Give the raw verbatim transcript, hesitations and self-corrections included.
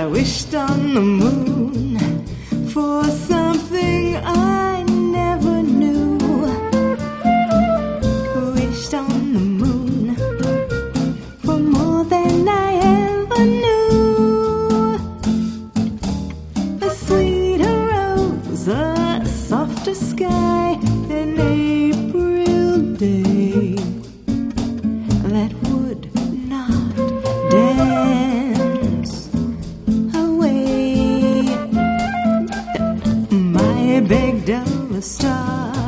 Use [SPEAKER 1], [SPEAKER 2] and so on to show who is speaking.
[SPEAKER 1] I wished on the moon for something I never knew. Wished on the moon for more than I ever knew. A sweeter rose, a softer sky, an April day that would not dance away. I begged of a star